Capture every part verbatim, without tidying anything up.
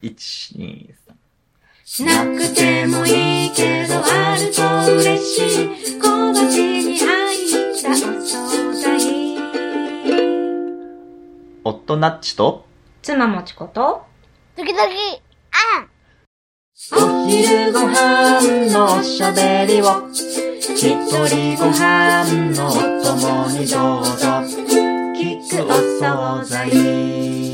いち、に、 さんなくてもいいけどあると嬉しい小鉢に入ったお惣菜。 夫ナッチと妻もちこと時々あんお昼ご飯のおしゃべりを一人ご飯のお供にどうぞ聞くお惣菜。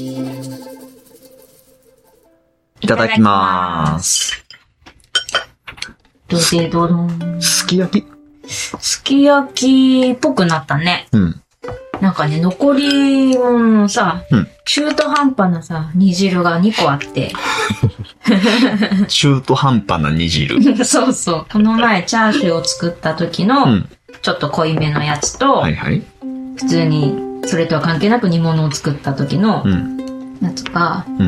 いただきまーす。 どでどどん。 すき焼きすき焼きっぽくなったね。 うん。 なんかね、残り物のさ、 うん、 中途半端なさ、煮汁がにこあって。 中途半端な煮汁。 そうそう。この前チャーシューを作った時の、うん、ちょっと濃いめのやつと、 はいはい、 普通にそれとは関係なく煮物を作った時のやつが、うん、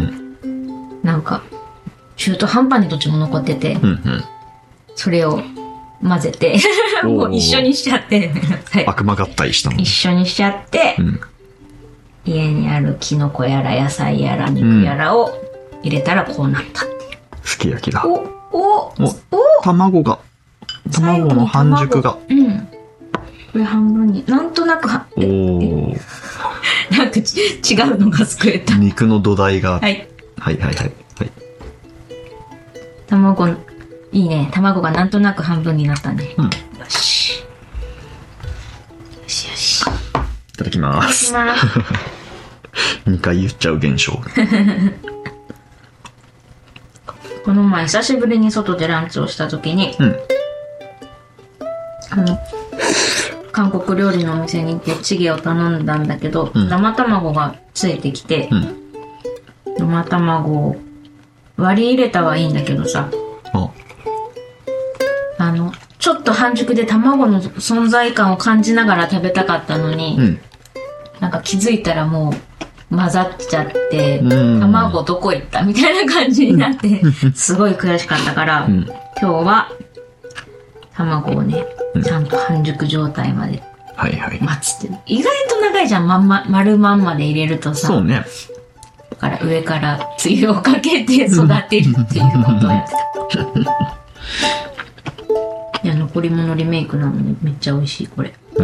なんか中途半端にどっちも残ってて、うんうん、それを混ぜてもう一緒にしちゃって悪魔合体したの一緒にしちゃって、うん、家にあるキノコやら野菜やら肉やらを入れたらこうなったっていう、うん、 すき焼きだ。 おおお卵が卵の半熟が、 うん、これ半分になんとなくはおーなんかち違うのがすくえた。 肉の土台が、はい、はいはいはいはい。 卵いいね。卵がなんとなく半分になったね。うん、よし。よしよし。 いただきます。 いただきます。 にかい言っちゃう現象。 この前久しぶりに外でランチをした時に、うん、あの韓国料理のお店に行ってチゲを頼んだんだけど、うん、生卵がついてきて、うん、生卵を割り入れたはいいんだけどさ、あのちょっと半熟で卵の存在感を感じながら食べたかったのに、うん、なんか気づいたらもう混ざっちゃって、卵どこ行ったみたいな感じになってすごい悔しかったから、うん、今日は卵をねちゃんと半熟状態まで待つって、うんはいはい、意外と長いじゃん、まんま丸まんまで入れるとさ。 そうね。 だから上からつゆをかけて育てるっていうことをやってた。いや、残り物リメイクなのにめっちゃ美味しいこれ。 うん。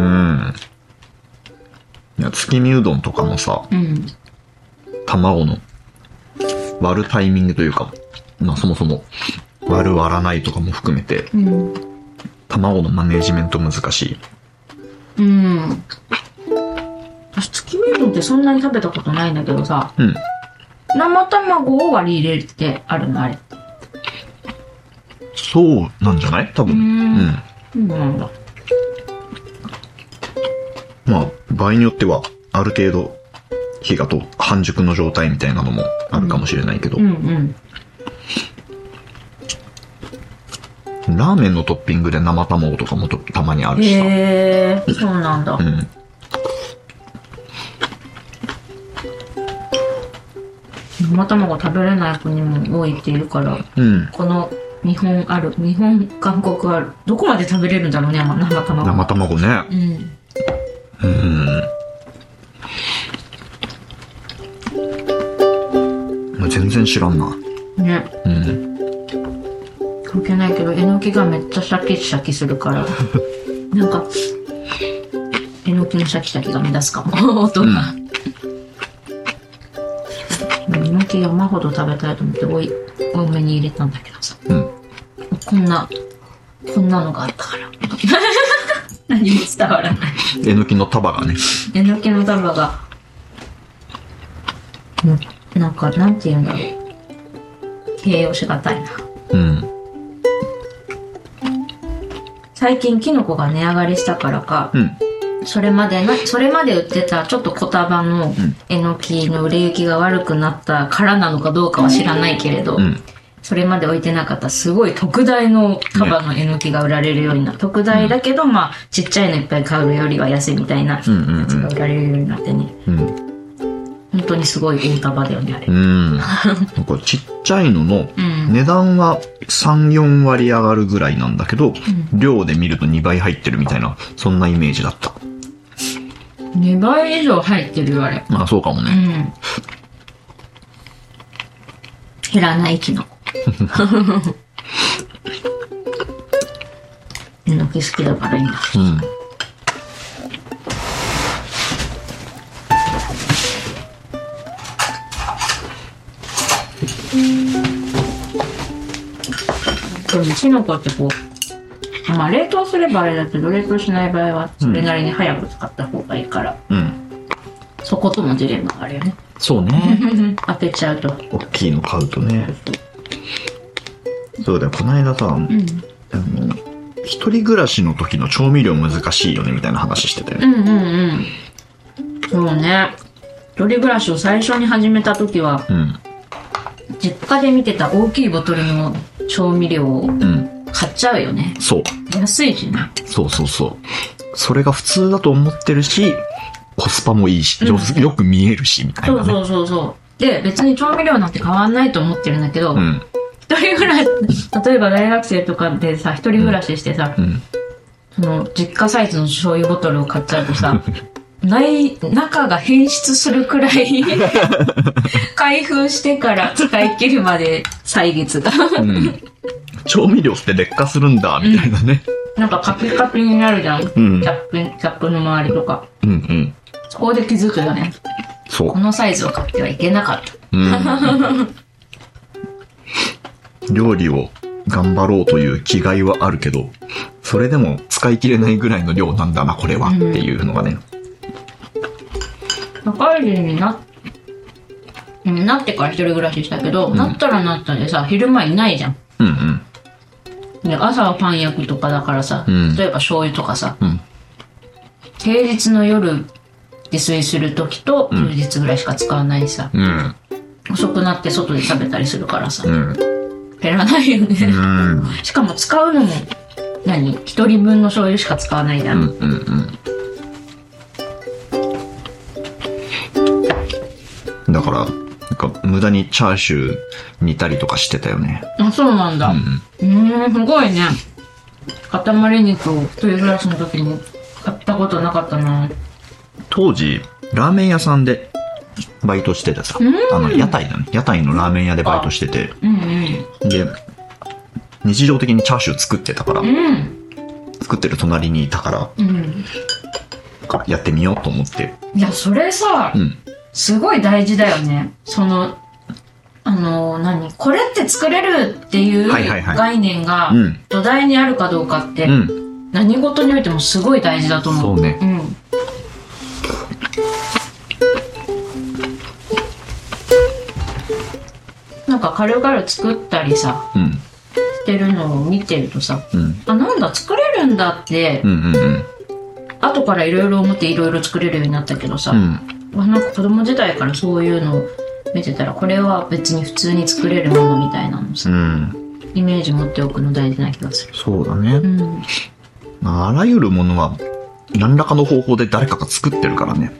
いや、月見うどんとかもさ、うん、卵の割るタイミングというか、まあそもそも割る割らないとかも含めて、うん、卵のマネジメント難しい。 うん。私月見うどんってそんなに食べたことないんだけどさ、うん、生卵を割り入れるってあるのあれ。 そうなんじゃない多分。うん。 うん。なんだ。 まあ場合によってはある程度火が通って半熟の状態みたいなのもあるかもしれないけど。うんうんうん、ラーメンのトッピングで生卵とかもたまにあるしさ。 へー、そうなんだ。うん。生卵食べれない国も多いっているから、うん、この日本ある日本韓国あるどこまで食べれるんだろうね生卵。 生卵ね。うん。うん。全然知らんな。ね。うん。 関係ないけどえのきがめっちゃシャキシャキするからなんかえのきのシャキシャキが目立つかも音が。うんえのき山ほど食べたいと思って多い多めに入れたんだけどさ、うん、こんなこんなのがあったから何も伝わらない。 えのきの束がねえのきの束がなんかなんて言うんだろう、形容しがたいな。うん。最近キノコが値上がりしたからか、うん、それまでな、それまで売ってたちょっと小束のえのきの売れ行きが悪くなったからなのかどうかは知らないけれど、うん、それまで置いてなかったすごい特大の束のえのきが売られるようになって、ね、特大だけど、まあちっちゃいのいっぱい買うよりは安いみたいなやつが売られるようになってね、うんうん、本当にすごい大束だよねあれ。うん。 なんかちっちゃいのの値段はさん、よんわり上がるぐらいなんだけど、うん、量で見るとにばい入ってるみたいなそんなイメージだった。 にばい以上入ってるよあれ。 まあそうかもね。 減らないキノコ。えのき好きだからいいんだ。 うん。 でもキノコってこう、まあ冷凍すればあれだけど、冷凍しない場合はそれなりに早く使った方がいいから、うん、そことのジレンマがあるよね。 そうね。 開けちゃうと大きいの買うとね。そうだよ、この間さ、うん、あの一人暮らしの時の調味料難しいよねみたいな話してたよね。 うんうんうん。そうね。一人暮らしを最初に始めた時は、うん、実家で見てた大きいボトルの調味料を買っちゃうよね。 うん、そう。 安いしね。 そうそうそう。それが普通だと思ってるし、コスパもいいし、うん、よく見えるしみたいな、ね。 そうそうそうそう。で、別に調味料なんて変わんないと思ってるんだけど、うん、一人暮らし、例えば大学生とかでさ、一人暮らししてさ、うん、その実家サイズの醤油ボトルを買っちゃうとさ、ない中が変質するくらい開封してから使い切るまで歳月が、うん、 調味料って劣化するんだみたいなね、 うん、なんかカピカピになるじゃん、うん、キャップ、キャップの周りとか、うんうん、そこで気づくよね。そう、このサイズを買ってはいけなかった、うん、 料理を頑張ろうという気概はあるけど、それでも使い切れないぐらいの量なんだなこれは、うん、っていうのがね。 社会人にな、なってから一人暮らししたけど、うん、なったらなったでさ、昼間いないじゃん。うんうん。で、朝はパン焼くとかだからさ、うん、例えば醤油とかさ、うん、平日の夜自炊する時と休日ぐらいしか使わないしさ、うん、遅くなって外で食べたりするからさ、うん、減らないよね。うん、しかも使うのも、何？一人分の醤油しか使わないじゃん。うんうんうん。 だから、なんか無駄にチャーシュー煮たりとかしてたよね。 あ、そうなんだ。うん、うん、すごいね。塊肉を一人暮らしの時に買ったことなかったな。 当時、ラーメン屋さんでバイトしててさ、あの、屋台だね。屋台のラーメン屋でバイトしてて、うんうん、で、日常的にチャーシュー作ってたから、うん、作ってる隣にいたから、うん、やってみようと思って。 いや、それさ、うん、すごい大事だよね。その、あの、何これって作れるっていう概念が土台にあるかどうかって、うん、何事においてもすごい大事だと思う。 そうね。うん、 なんか軽々作ったりさ、うん、してるのを見てるとさ、うん、あ、なんだ作れるんだって、うんうんうん、後からいろいろ思っていろいろ作れるようになったけどさ、うん、なんか子供時代からそういうのを見てたら、これは別に普通に作れるものみたいなのさ、うん、イメージ持っておくの大事な気がする。 そうだね、うん、あらゆるものは何らかの方法で誰かが作ってるからね。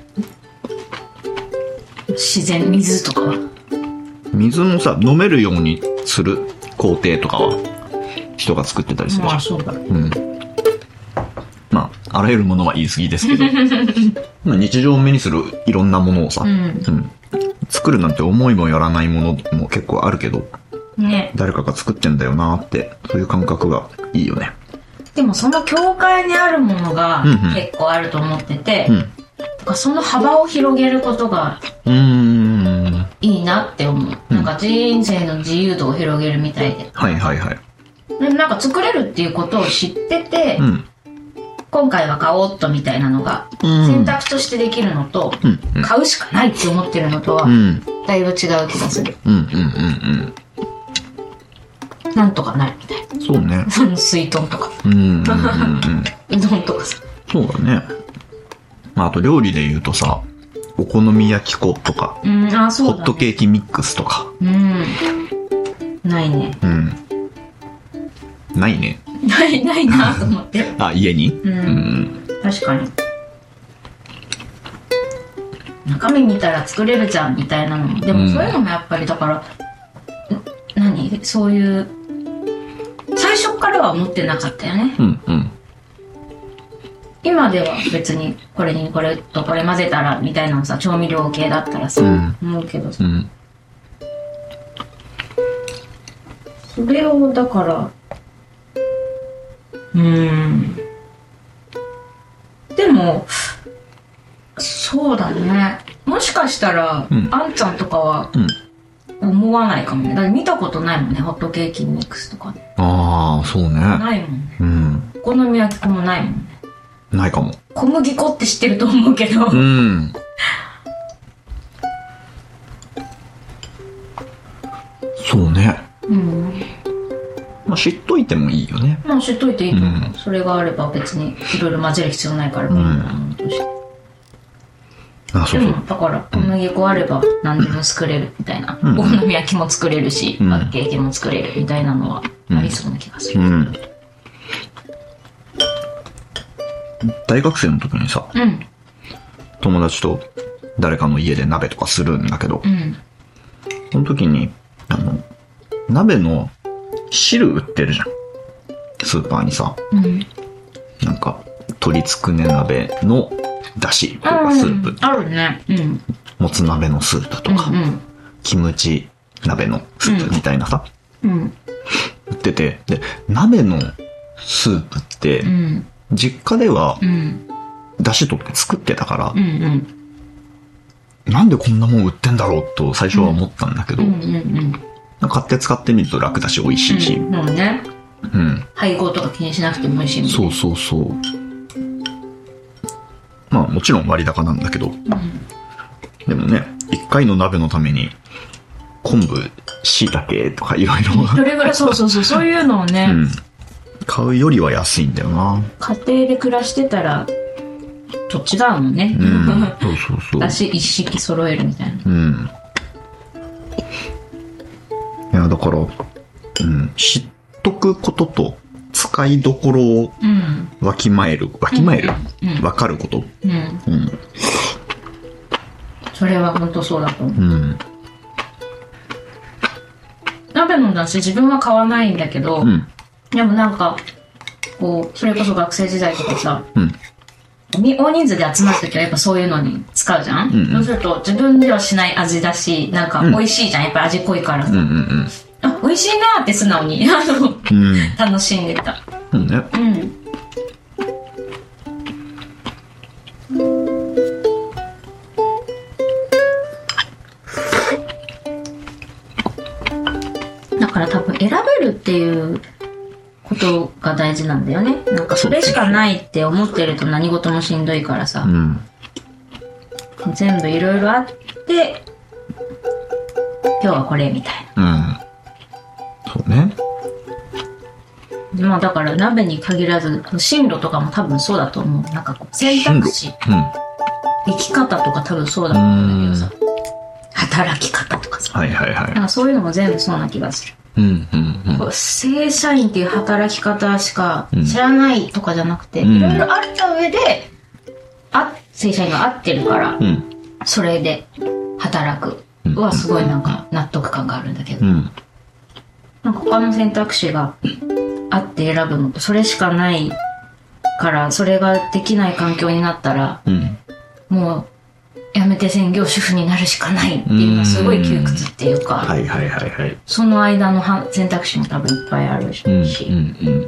自然、水とかは水もさ、飲めるようにする工程とかは人が作ってたりするじゃん。まあそうだ、うん、まああらゆるものは言い過ぎですけどまあ日常を目にするいろんなものをさ、うんうん、作るなんて思いもよらないものも結構あるけど、ね、誰かが作ってんだよなって、そういう感覚がいいよね。 でもその境界にあるものが結構あると思ってて、うんうん、とかその幅を広げることがうーんいいなって思う、うん、なんか人生の自由度を広げるみたいで、 はいはいはい。 でなんか作れるっていうことを知ってて、うん、今回は買おうっとみたいなのが選択としてできるのと、うんうん、買うしかないって思ってるのとは、うん、だいぶ違う気がする。うんうんうんうん。なんとかなるみたいな。 そうね。 その水豚とか。うんうんうんうん。うどんとかさ。 そうだね。まああと料理で言うとさ、お好み焼き粉とか、うん、あ、そうだね、ホットケーキミックスとか。うん。 ないね。うん。 ないね。 ないないなと思って。 あ、家に？うん。うん、 確かに。中身見たら作れるじゃんみたいなのも、でもそういうのもやっぱりだから、うん、何そういう最初からは思ってなかったよね。うんうん。今では別にこれにこれとこれ混ぜたらみたいなのさ、調味料系だったらさ、うん、思うけどさ、うん、 それをだからうーんでもそうだね、もしかしたら、うん、あんちゃんとかは思わないかもね。だって見たことないもんね、ホットケーキミックスとかで。 ああそうね、 ないもんね、うん、お好み焼き粉もないもんね。 ないかも。 小麦粉って知ってると思うけど、うん、 そうね、 うん、 まあ知っといてもいいよね。 まあ知っといていいと思う、うん、それがあれば別にいろいろ混ぜる必要ないから、うん、として。あ、そうそう。だから小麦粉あれば何でも作れるみたいな、うん、お好み焼きも作れるし、うん、パンケーキも作れるみたいなのはありそうな気がする、うんうん、 大学生の時にさ、うん、友達と誰かの家で鍋とかするんだけど、うん、その時にあの鍋の汁売ってるじゃん、スーパーにさ、うん、なんか鶏つくね鍋のだしとかスープ、うん、 あるね、うん、 もつ鍋のスープとか、うんうん、キムチ鍋のスープみたいなさ、うん、売ってて、で鍋のスープって、うん、実家では、うん、だし取って作ってたから、うんうん、なんでこんなもん売ってんだろうと最初は思ったんだけど、うんうんうん、買って使ってみると楽だし美味しいし、 うんうんね、うん、配合とか気にしなくても美味しいみたいな。 そうそうそう、まあもちろん割高なんだけど、うん、でもね、一回の鍋のために昆布、椎茸とかいろいろそれぐらい、そうそうそう、そういうのをね、うん、 買うよりは安いんだよな。 家庭で暮らしてたらと違うもんね、うん、そうそうそう、だし一式揃えるみたいな、うん、 いやだから、うん、知っとくことと使いどころをわきまえる、わきまえる、うん、わかること、うんうん、 それは本当そうだと思う、うん、鍋のだし自分は買わないんだけど、うん、でもなんかこうそれこそ学生時代とかさ、うん、大人数で集まるときはやっぱそういうのに使うじゃん、うんうん、そうすると自分ではしない味だし、なんか美味しいじゃん、やっぱ味濃いからさ、うんうんうん、あ、美味しいなって素直にあの、うん、楽しんでた、うんね、うん、だから多分選べるっていうことが大事なんだよね。なんかそれしかないって思ってると何事もしんどいからさ、うん、全部いろいろあって今日はこれみたいな、 うん、そうね。 まあだから鍋に限らず進路とかも多分そうだと思う。なんかこう選択肢、うん、生き方とか多分そうだと思うんだけどさ、働き方とかさ、はいはいはい、なんかそういうのも全部そうな気がする。うんうんうん、正社員っていう働き方しか知らないとかじゃなくて、いろいろあった上であ正社員が合ってるから、うん、それで働くはすごいなんか納得感があるんだけど、うん、なんか他の選択肢があって選ぶのとそれしかないからそれができない環境になったら、うん、もうやめて専業主婦になるしかないっていうのはすごい窮屈っていうか、はいはいはいはい、その間の選択肢も多分いっぱいあるし、うんうんうん、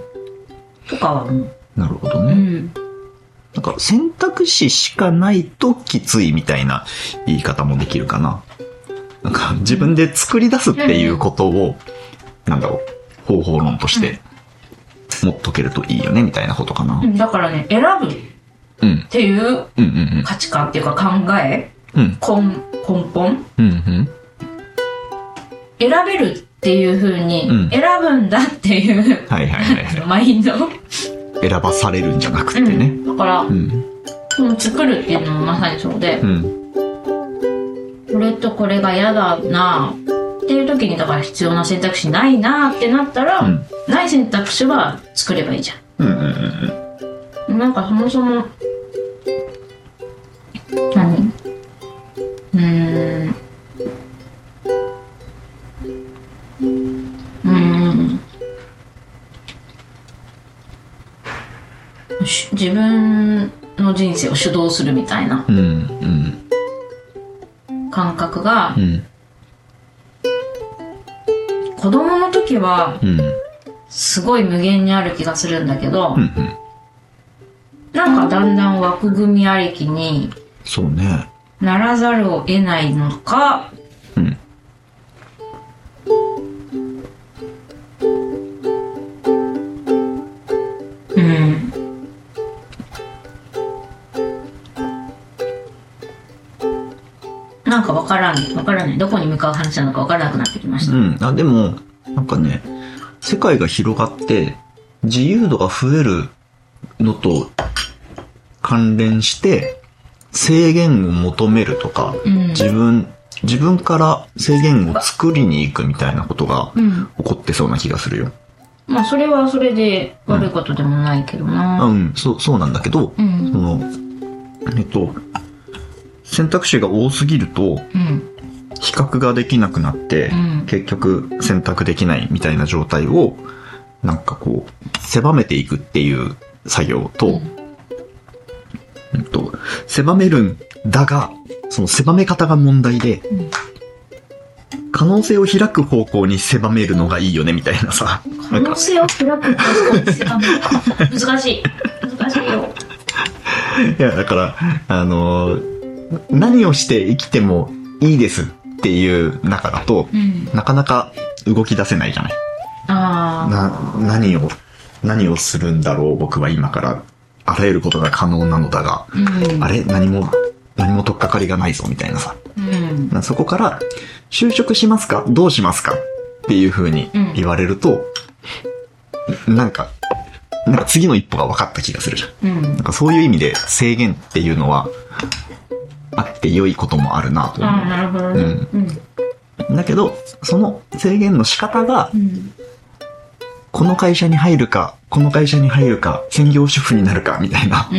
とかはもうなるほどね、うん、なんか選択肢しかないときついみたいな言い方もできるかな。なんか自分で作り出すっていうことを、うん、なんだろう、方法論として持っとけるといいよねみたいなことかな、 うん、だからね、選ぶっていう価値観っていうか考え、うん、根, 根本、うんうん、選べるっていう風に選ぶんだっていう、うん、はいはいはいはい、マインド選ばされるんじゃなくてね、うん、 だから、うん、作るっていうのもまさにそうで、うん、これとこれが嫌だなっていう時にだから必要な選択肢ないなってなったら、うん、ない選択肢は作ればいいじゃん、うんうんうん、なんかそもそも何うーんうーん自分の人生を主導するみたいな感覚が子供の時は、 うん、 すごい無限にある気がするんだけど、 うんうん、 なんかだんだん枠組みありきにそうねならざるを得ないのか、 うん、 うん、なんかわからんわからない、どこに向かう話なのかわからなくなってきました。 うん、あでもなんかね、世界が広がって自由度が増えるのと関連して制限を求めるとか、うん、自分自分から制限を作りに行くみたいなことが起こってそうな気がするよ。 うん、まあそれはそれで悪いことでもないけどな。 うん、うん、そうそうなんだけど、うん、そのえっと選択肢が多すぎると、うん、比較ができなくなって、うん、結局選択できないみたいな状態をなんかこう狭めていくっていう作業と、うんえっと、狭めるんだがその狭め方が問題で、うん、可能性を開く方向に狭めるのがいいよねみたいなさ、 可能性を開く方向に狭める難しい難しいよ。 いやだからあのー何をして生きてもいいですっていう中だと、うん、なかなか動き出せないじゃない。 あな何を何をするんだろう僕は今からあらゆることが可能なのだが、うん、あれ何も何も取っかかりがないぞみたいなさ、うん、そこから就職しますかどうしますかっていう風に言われると、うん、なんかなんか次の一歩が分かった気がするじゃん、うん、なんかそういう意味で制限っていうのはあって良いこともあるなと思う。 ああ、なるほどね。うんうん、だけどその制限の仕方が、うん、この会社に入るかこの会社に入るか専業主婦になるかみたいな、うん、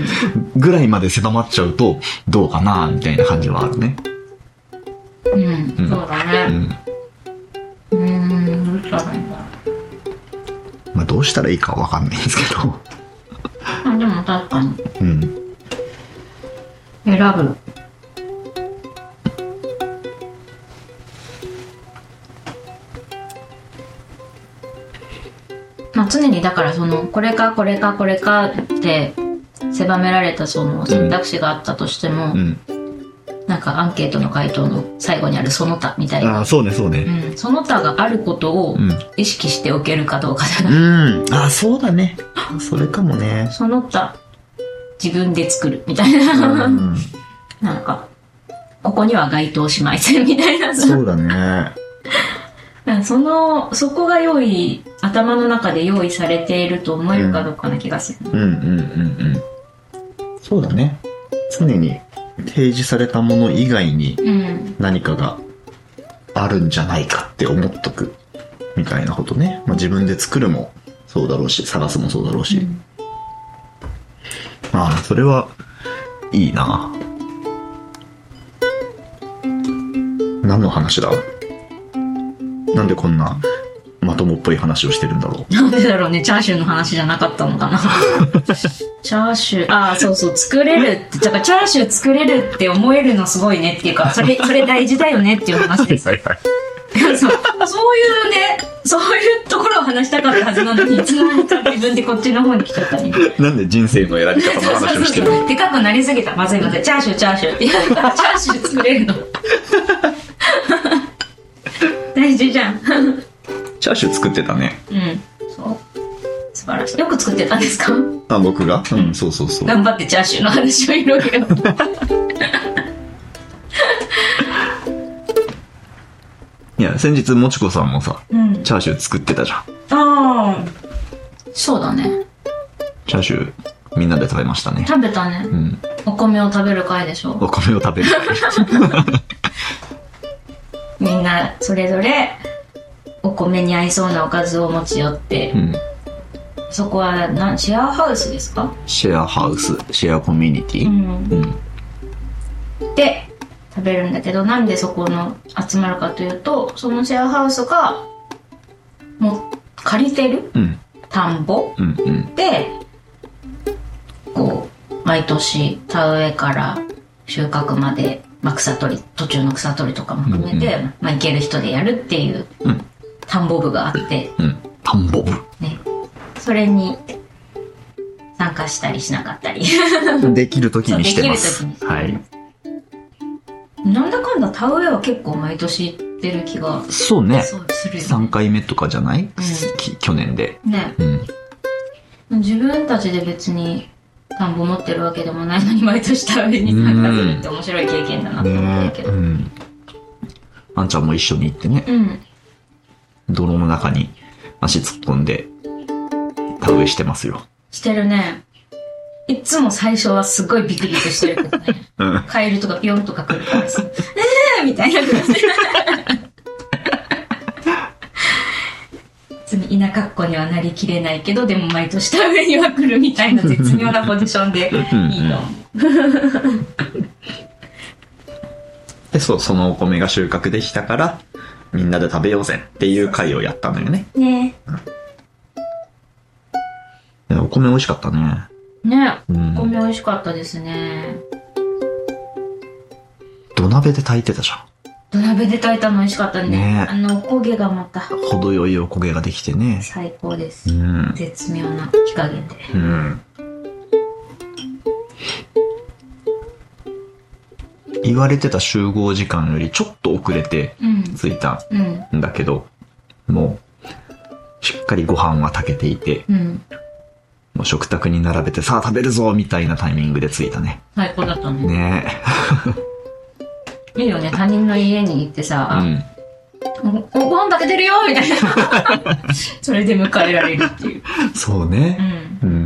ぐらいまで狭まっちゃうとどうかなみたいな感じはあるね。 うん、うん、そうだね。うん、うーん、どうしたらいいんだろう。まあどうしたらいいかは分かんないんですけど。 あでも確かに。 うん。 選ぶ。まあ、常にだからそのこれかこれかこれかって狭められたその選択肢があったとしても、うん、なんかアンケートの回答の最後にあるその他みたいな、 あそうねそうね、 うん、その他があることを意識しておけるかどうかじゃない、 うん、あそうだねそれかもね。 その他自分で作るみたいな、うん、なんかここには該当しませんみたいな。 そうだね。 そのそこが用意頭の中で用意されていると思えるかどうかな気がする、 うん、うんうんうんうんそうだね。常に提示されたもの以外に何かがあるんじゃないかって思っとくみたいなことね、まあ、自分で作るもそうだろうし探すもそうだろうし、うん、まあそれはいいな。何の話だ。なんでこんなまともっぽい話をしてるんだろう。 なんでだろうね。チャーシューの話じゃなかったのかな。チャーシュー、ああそうそう作れるって、だからチャーシュー作れるって思えるのすごいねっていうか、それそれ大事だよねっていう話です。はいはいそう、そういうね、そういうところを話したかったはずなのに、いつの間にか自分でこっちの方に来ちゃったね。 なんで人生の選び方の話をしてるの。 でかくなりすぎた。まずいまずい。チャーシューチャーシューって言ったらチャーシュー作れるの。大事じゃん。 チャーシュー作ってたね。 うん。そう。素晴らしい。よく作ってたんですか？ あ、僕が？うん、そうそうそう。 頑張ってチャーシューの話を広げよう。 いや、先日もちこさんもさ、うん、チャーシュー作ってたじゃん。 ああ、そうだね。 チャーシューみんなで食べましたね。 食べたね。うん。お米を食べる会でしょ。 お米を食べる会。 みんなそれぞれお米に合いそうなおかずを持ち寄って、うん、そこはなシェアハウスですか？ シェアハウス、シェアコミュニティ、うんうん、で食べるんだけど、なんでそこの集まるかというと、そのシェアハウスがもう借りてる田んぼ、うんうん、でこう毎年田植えから収穫まで、まあ、草取り途中の草取りとかも含めて、うんうん、まあ、行ける人でやるっていう田んぼ部があって、 うん、田んぼ部ね、それに参加したりしなかったりできる時にしてます。 できる時にしてます。はい。なんだかんだ田植えは結構毎年行ってる気がそうね。 そうするよね。 さんかいめとかじゃない、うん、去年で。 ね、うん。自分たちで別に田んぼ持ってるわけでもないのに毎年田植えに参加するって面白い経験だなと思ったけど。ね、うん。 あんちゃんも一緒に行ってね。うん。泥の中に足突っ込んで田植えしてますよ。 してるね。いつも最初はすごいビクビクしてるけどね。うん、カエルとかピョンとか来るからさ、えーみたいな感じで。別に田舎っ子にはなりきれないけど、でも毎年田植えには来るみたいな絶妙なポジションでいいの。 で、そう、そのお米が収穫できたから、みんなで食べようぜっていう会をやったのよね。ね、うん、お米美味しかったね。 ね、うん、お米美味しかったですね。 土鍋で炊いてたじゃん。 土鍋で炊いたの美味しかったね。ね、あのおこげがまた程よいおこげができてね。 最高です。うん、絶妙な火加減で。うん。 言われてた集合時間よりちょっと遅れて着いたんだけど、うん、もうしっかりご飯は炊けていて。うん、もう食卓に並べてさあ食べるぞみたいなタイミングで着いたね。 最高だったね。 ねえ。いいよね、他人の家に行ってさ、うん、ご, ご飯炊けてるよみたいな。それで迎えられるっていう。 そうね。うん。うん、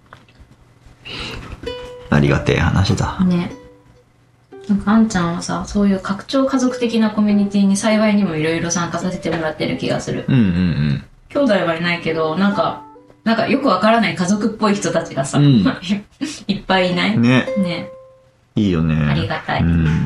ありがてえ話だ。ね。 なんかあんちゃんはさ、そういう拡張家族的なコミュニティに幸いにもいろいろ参加させてもらってる気がする。うんうんうん。兄弟はいないけど、なんか、なんかよくわからない家族っぽい人たちがさ、うん、いっぱいいないね。ね。 いいよね。 ありがたい。うん、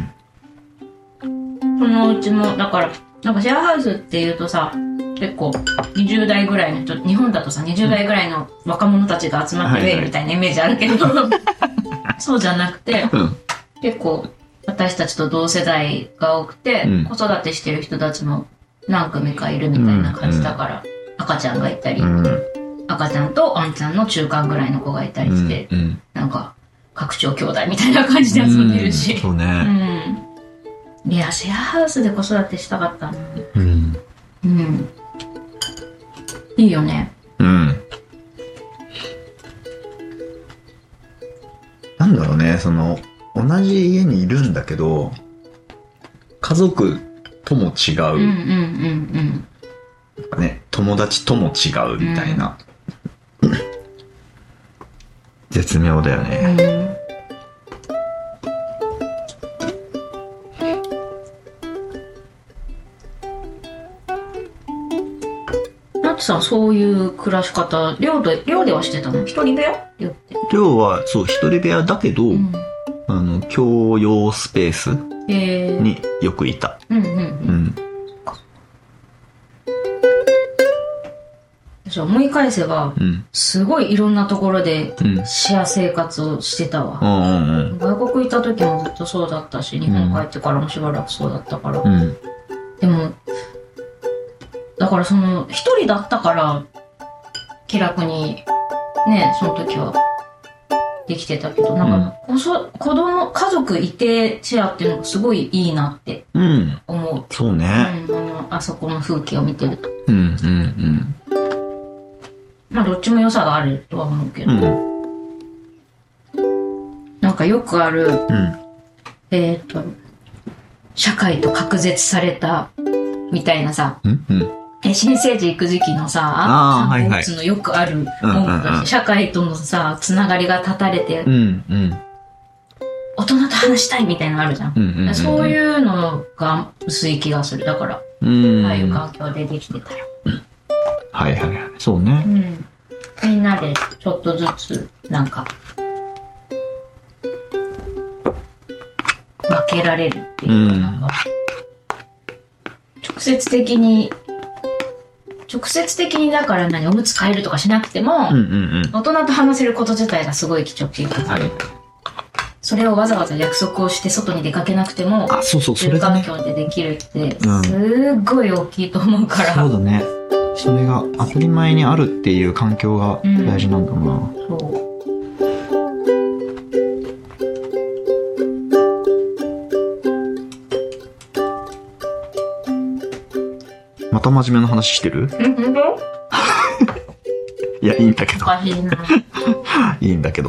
このうちも、だから、なんかシェアハウスっていうとさ、結構にじゅう代ぐらいの人、日本だとさ、にじゅう代ぐらいの若者たちが集まってウェイみたいなイメージあるけど、はいはい、そうじゃなくて、うん、結構私たちと同世代が多くて、うん、子育てしてる人たちも何組かいるみたいな感じだから、うん、赤ちゃんがいたり、うん、赤ちゃんとあんちゃんの中間ぐらいの子がいたりして、うんうん、なんか拡張兄弟みたいな感じで遊んでるし、うん、そうね、うん、いやシェアハウスで子育てしたかったな。うん、うん、いいよね。うん。 なんだろうね、その同じ家にいるんだけど家族とも違う、うんうんうんうん、ね、友達とも違うみたいな、うん、絶妙だよね。 うん、なってさ、そういう暮らし方、寮で寮ではしてたの？一人部屋？寮って。 寮はそう一人部屋だけど、うん、あの共用スペースによくいた。うんうんうん。うん思い返せば、うん、すごいいろんなところでシェア生活をしてたわ、うんうんうん、外国行った時もずっとそうだったし、日本帰ってからもしばらくそうだったから、うん、でもだからその一人だったから気楽にね、その時はできてたけど、なんか、うん、子供家族いてシェアっていうのがすごいいいなって思う、うん、 そうね、 うん、あのあそこの風景を見てると、 うんうんうん、 まあどっちも良さがあるとは思うけど、うん、なんかよくある、うん、えっと社会と隔絶されたみたいなさ、うんうん、え新生児行く時期のさ、あ産後うつのよくある音楽として、社会とのさつながりが断たれて、うんうん、大人と話したいみたいなのあるじゃん、うんうんうん、そういうのが薄い気がする。だから、うん、ああいう環境でできてたら、うん、 はいはいはい、そうね、うん、 みんなでちょっとずつなんか分けられるっていう、うん、なんか直接的に直接的にだから何おむつ替えるとかしなくても、うんうんうん、大人と話せること自体がすごい貴重っていうか、はい、 それをわざわざ約束をして外に出かけなくても、 あ、そうそう、それだね。 住環境でできるって、すっごい大きいと思うから。 そうだね。それが当たり前にあるっていう環境が大事なんだな。うん、そう。また真面目な話してる？ うん、本当？ いや、いいんだけど。 おかしいな。 いいんだけど。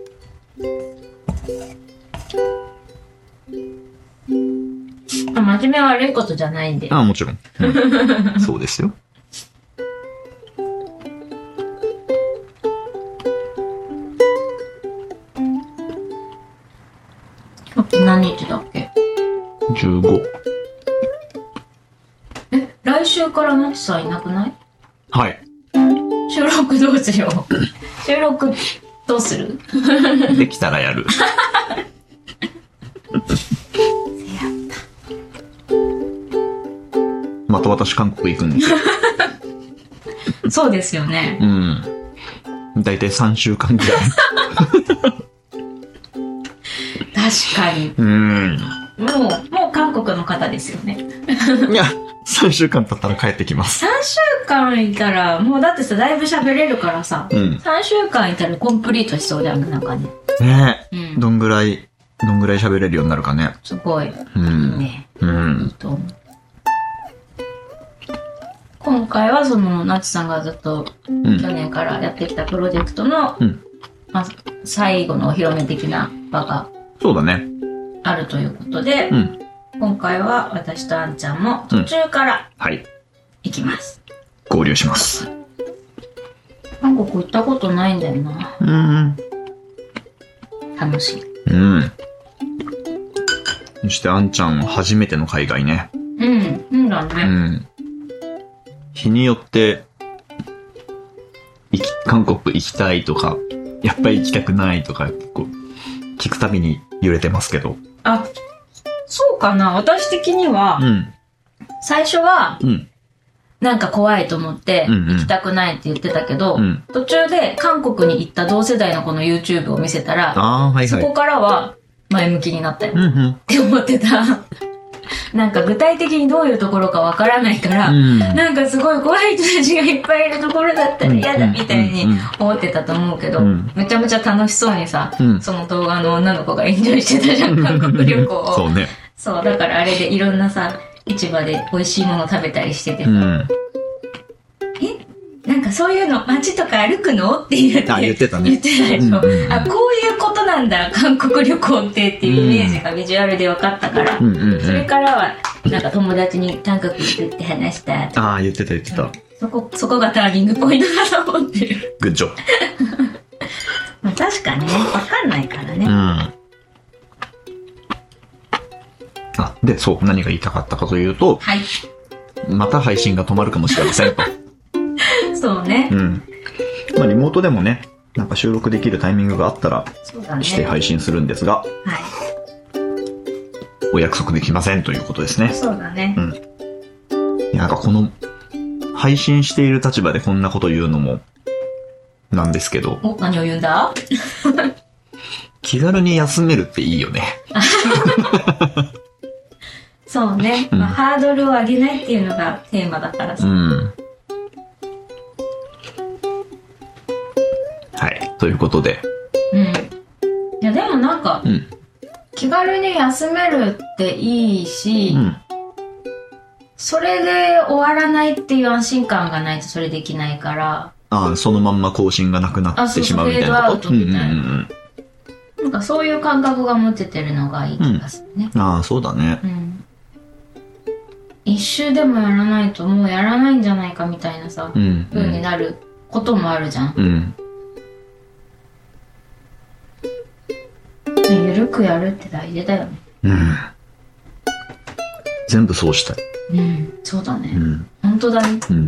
真面目は悪いことじゃないんで。 ああ、もちろん。うん、そうですよ。 今日何日だっけ？ じゅうご。 え、来週からなちさんいなくない？ はい。 収録どうしよう。収録どうする？ できたらやる。また私韓国行くんですよ。 そうですよね。 うん。だいたいさんしゅうかんぐらい。 確かに。 うん。 もう、もう韓国の方ですよね。 いや、さんしゅうかん経ったら帰ってきます。 さんしゅうかんいたら、もうだってさ、だいぶ喋れるからさ、うん、さんしゅうかんいたらコンプリートしそうだよね、なんかね。 ねえ、うん。どんぐらい、どんぐらい喋れるようになるかね。 すごい。 うん。 いいね。 うん。 いいと思う。今回はその、なちさんがずっと、去年からやってきたプロジェクトの、うん、まあ、最後のお披露目的な場が、 そうだね。 あるということで、うん、今回は私とあんちゃんも途中から、はい。行きます。 合流します。 韓国行ったことないんだよな。 うん。 楽しい。 うん。そしてあんちゃん初めての海外ね。 うん。うんだね。 うん。日によって、行き、韓国行きたいとか、やっぱり行きたくないとか、結構、聞くたびに揺れてますけど。 あ、そうかな。私的には、うん、最初は、うん、なんか怖いと思って、行きたくないって言ってたけど、うんうん、途中で韓国に行った同世代の子の YouTube を見せたら、 あ、はいはい、 そこからは前向きになったよ、 うんうん、 って思ってた。なんか具体的にどういうところかわからないから、うん、なんかすごい怖い人たちがいっぱいいるところだったら嫌だみたいに思ってたと思うけど、うん、めちゃめちゃ楽しそうにさ、うん、その動画の女の子がエンジョイしてたじゃん、韓国旅行を。 そうね。 そう、だからあれでいろんなさ、市場で美味しいもの食べたりしててさ、うん、えなんかそういうの街とか歩くのって言って、 あ、言ってたね。 言ってたでしょ、うんうんうん。あ、こういうことなんだ、韓国旅行ってっていうイメージがビジュアルで分かったから、うんうんうん、それからは、なんか友達に韓国行くって話したとか。 ああ、言ってた言ってた、うん。そこ、 そこがターニングポイントだと思ってる。 グッジョブ。 まあ確かにね、分かんないからね。 うん。あ、で、そう、何が言いたかったかというと、 はい。 また配信が止まるかもしれませんと。 そうね。 うん。まあリモートでもね、なんか収録できるタイミングがあったら、して配信するんですが、はい。お約束できませんということですね。 そうだね。 うん。いや、なんかこの、配信している立場でこんなこと言うのも、なんですけど。 お、何を言うんだ？ 気軽に休めるっていいよね。 そうね。まあ、うん、ハードルを上げないっていうのがテーマだからさ。 うん。はい。ということで。 うん。いや、でもなんか、うん、気軽に休めるっていいし、うん、それで終わらないっていう安心感がないとそれできないから。 ああ、そのまんま更新がなくなってしまうみたいなこと。 フェードアウトみたいな。うんうんうん、なんかそういう感覚が持ててるのがいい気がするね。 うん、ああ、そうだね。 うん。一周でもやらないともうやらないんじゃないかみたいなさ、うん、風になることもあるじゃん。 うん。 ゆるくやるって大事だよね。 うん。全部そうしたい。 うん、そうだね。うん、本当だね。 うん。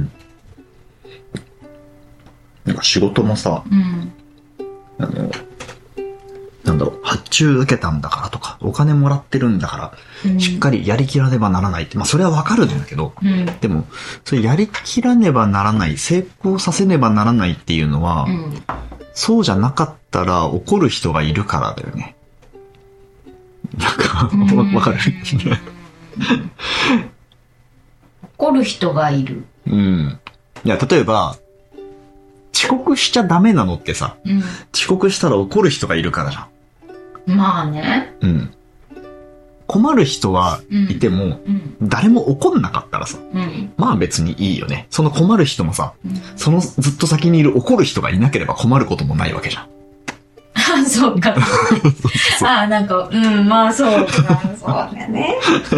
なんか仕事もさ、 うん、 あの、なんだろう、発注受けたんだからとか、お金もらってるんだから、うん、しっかりやりきらねばならないって、まあそれはわかるんだけど、 うん、 でも、それやりきらねばならない、成功させねばならないっていうのは、 うん、 そうじゃなかったら怒る人がいるからだよね。 なんか、わかる怒る人がいる。 うん。いや、例えば、遅刻しちゃダメなのってさ、うん、遅刻したら怒る人がいるからじゃん。まあね。 うん。困る人はいても、うんうん、誰も怒んなかったらさ、うん、まあ別にいいよね。その困る人もさ、うん、そのずっと先にいる怒る人がいなければ困ることもないわけじゃん。 あ、そうか。あ、なんか、うん、まあそうか。そうだね。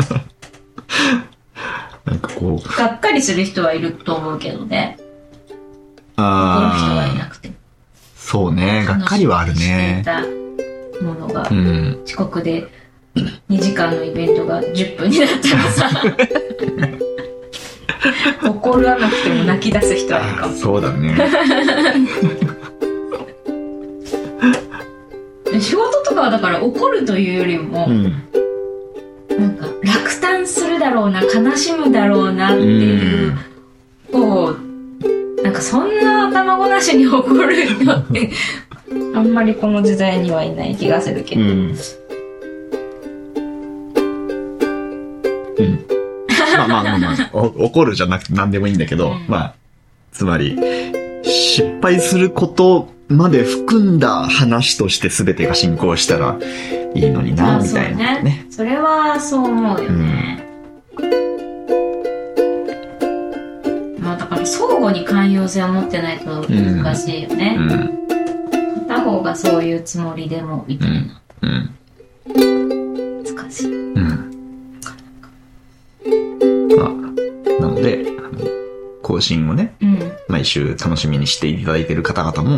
なんかこう。 がっかりする人はいると思うけどね。ああ。怒る人がいなくて。 そうね。がっかりはあるね。 ものが、うん、遅刻でにじかんのイベントがじゅっぷんになったらさ、怒らなくても泣き出す人はいるかも。 そうだね。 仕事とかはだから怒るというよりも、うん、なんか落胆するだろうな、悲しむだろうなっていう、うん、こうなんかそんな頭ごなしに怒る人ってあんまりこの時代にはいない気がするけど、うん、 うん、まあまあまあまあ怒るじゃなくて何でもいいんだけど、うん、まあつまり失敗することまで含んだ話として全てが進行したらいいのにな、みたいなね。 ね、それはそう思うよね。うん、まあだから相互に寛容性を持ってないと難しいよね。うんうん、片方がそういうつもりでもみたいな。うんうん、難しい。うん。 まあ、なので、更新をね、うん、毎週楽しみにしていただいている方々も、うん、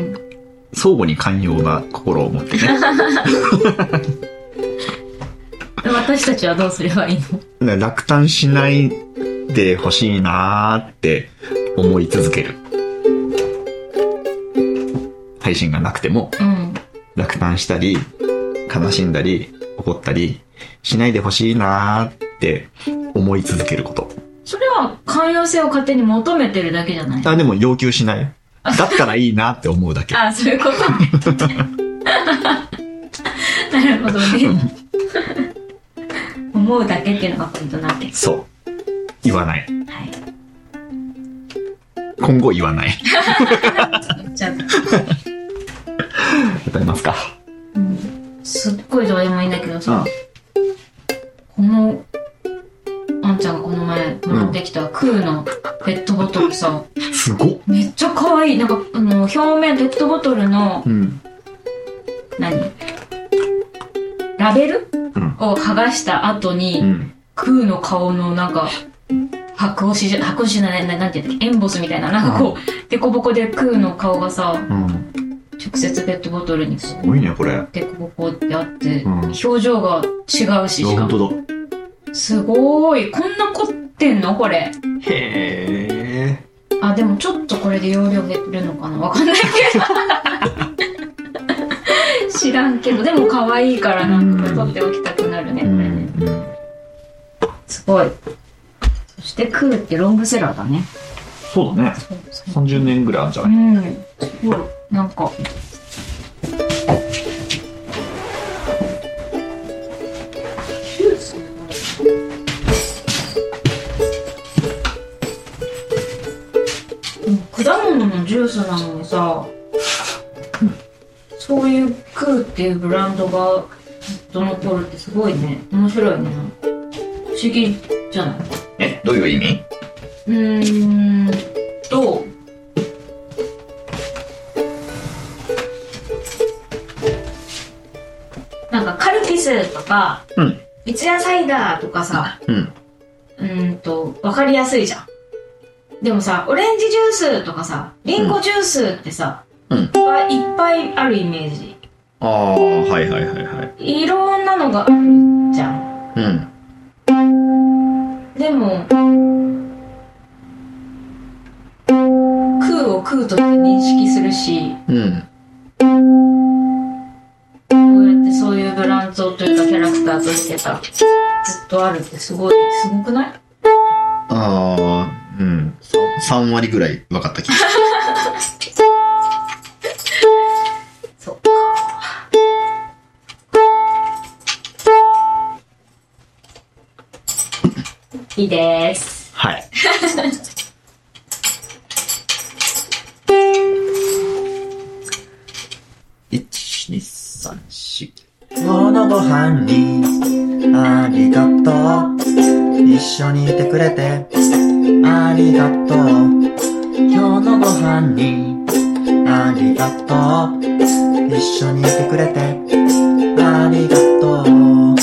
相互に寛容な心を持ってね。 私たちはどうすればいいの？落胆しないでほしいなーって思い続ける。配信がなくても、うん、落胆したり、悲しんだり、怒ったりしないでほしいなーって思い続けること。 それは寛容性を勝手に求めてるだけじゃない？ あ、でも要求しない。だったらいいなって思うだけ。 あ、そういうことね。なるほどね。思うだけっていうのがポイントなわけ。 そう。言わない。はい。今後言わない。 じゃあ。 歌いますか。 うん。すっごいどうでもいいんだけどさ、このあんちゃんがこの前もらってきたクーのペットボトルさ、 すごっ、 めっちゃ可愛い。なんかあの表面ペットボトルの、うん、何ラベル、うん、を剥がした後に、うん、クーの顔のなんか白押しじゃ白押しじゃないなんて言うんだっけ、エンボスみたいななんかこう、うん、デコボコでクーの顔がさ、うん、直接ペットボトルにすごいねこれ。 デコボコってあって、うん、表情が違うし、しかもすごーい。こんな凝ってんのこれ。 へー。 あ、でもちょっとこれで容量減るのかな、わかんないけど。知らんけど、でも可愛いからなんか取っておきたくなるね、これね。すごい。そしてクーってロングセラーだね。 そうだね。さんじゅうねんぐらいあるんじゃない？うん。すごい。 なんか。果物のジュースなのにさ、うん、そういうクーっていうブランドがずっと残るってすごいね。面白いね。不思議じゃない？ え、どういう意味？ うーんとなんかカルピスとか、うん、三ツ矢サイダーとかさ、うん、うーんと分かりやすいじゃん。でもさ、オレンジジュースとかさ、リンゴジュースってさ、うん、いっぱいいっぱいあるイメージ。 ああ、はいはいはいはい。 いろんなのがあるじゃん。うん。でも、クーをクーとして認識するし、うん。こうやってそういうブランドというかキャラクターとしてさ、ずっとあるってすごい、すごくない？ ああ。うん、さんわりぐらい分かった気がする。 そっか。 いいです。 はい。いち、に、さん、し。今日のご飯にありがとう。一緒にいてくれてありがとう。今日のご飯にありがとう。一緒にいてくれてありがとう。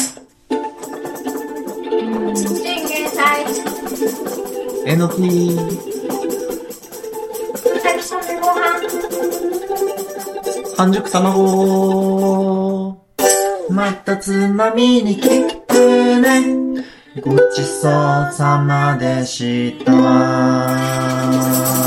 チンゲン菜、 えのき、 うさぎさんでご飯、 半熟卵、またつまみに来てね。ごちそうさまでした。